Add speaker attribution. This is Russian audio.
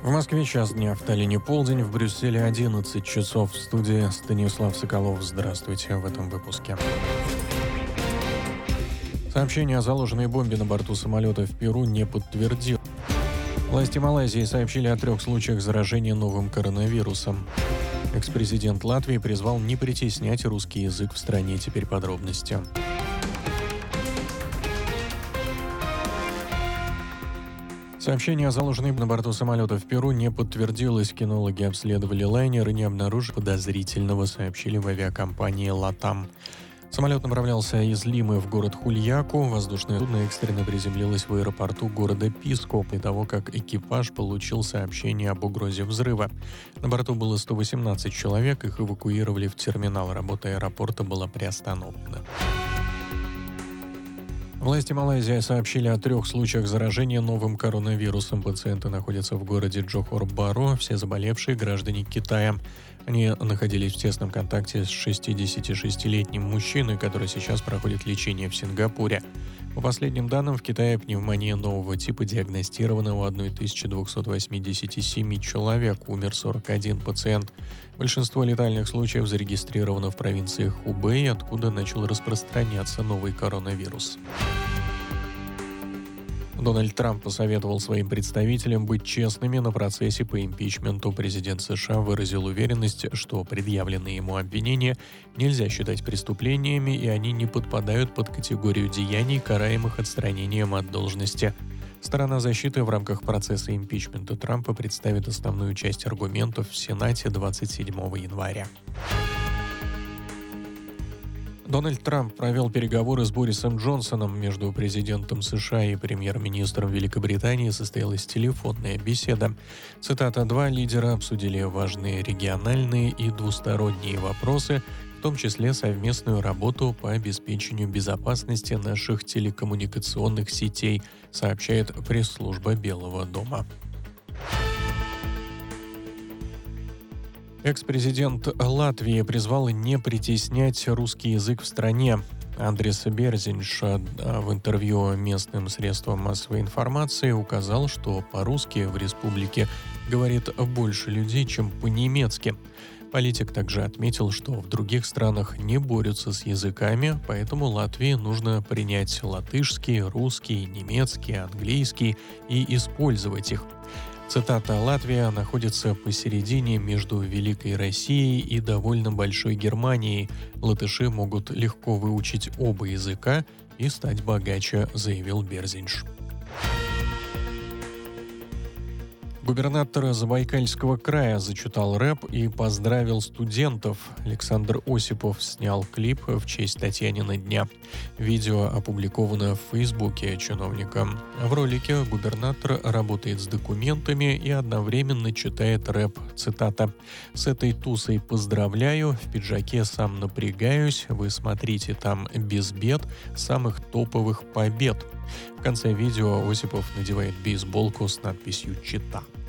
Speaker 1: В Москве час дня, в Таллине полдень, в Брюсселе 11 часов. В студии Станислав Соколов. Здравствуйте в этом выпуске. Сообщение о заложенной бомбе на борту самолета в Перу не подтвердил. Власти Малайзии сообщили о 3 случаях заражения новым коронавирусом. Экс-президент Латвии призвал не притеснять русский язык в стране. Теперь подробности. Сообщение о заложенной на борту самолета в Перу не подтвердилось. Кинологи обследовали лайнер и не обнаружили подозрительного, сообщили в авиакомпании «Латам». Самолет направлялся из Лимы в город Хульяку. Воздушное судно экстренно приземлилось в аэропорту города Писко после того, как экипаж получил сообщение об угрозе взрыва. На борту было 118 человек, их эвакуировали в терминал. Работа аэропорта была приостановлена. Власти Малайзии сообщили о 3 случаях заражения новым коронавирусом. Пациенты находятся в городе Джохор-Бару, все заболевшие граждане Китая. Они находились в тесном контакте с 66-летним мужчиной, который сейчас проходит лечение в Сингапуре. По последним данным, в Китае пневмония нового типа диагностирована у 1287 человек, умер 41 пациент. Большинство летальных случаев зарегистрировано в провинции Хубэй, откуда начал распространяться новый коронавирус. Дональд Трамп посоветовал своим представителям быть честными на процессе по импичменту. Президент США выразил уверенность, что предъявленные ему обвинения нельзя считать преступлениями, и они не подпадают под категорию деяний, караемых отстранением от должности. Сторона защиты в рамках процесса импичмента Трампа представит основную часть аргументов в Сенате 27 января. Дональд Трамп провел переговоры с Борисом Джонсоном. Между президентом США и премьер-министром Великобритании состоялась телефонная беседа. Цитата: «Два лидера обсудили важные региональные и двусторонние вопросы, в том числе совместную работу по обеспечению безопасности наших телекоммуникационных сетей», сообщает пресс-служба Белого дома. Экс-президент Латвии призвал не притеснять русский язык в стране. Андрис Берзинш в интервью местным средствам массовой информации указал, что по-русски в республике говорит больше людей, чем по-немецки. Политик также отметил, что в других странах не борются с языками, поэтому Латвии нужно принять латышский, русский, немецкий, английский и использовать их. Цитата: «Латвия находится посередине между Великой Россией и довольно большой Германией. Латыши могут легко выучить оба языка и стать богаче», заявил Берзинш. Губернатор Забайкальского края зачитал рэп и поздравил студентов. Александр Осипов снял клип в честь Татьянина дня. Видео опубликовано в Фейсбуке чиновника. В ролике губернатор работает с документами и одновременно читает рэп. Цитата: «С этой тусой поздравляю, в пиджаке сам напрягаюсь, вы смотрите, там без бед, самых топовых побед». В конце видео Осипов надевает бейсболку с надписью «Чита».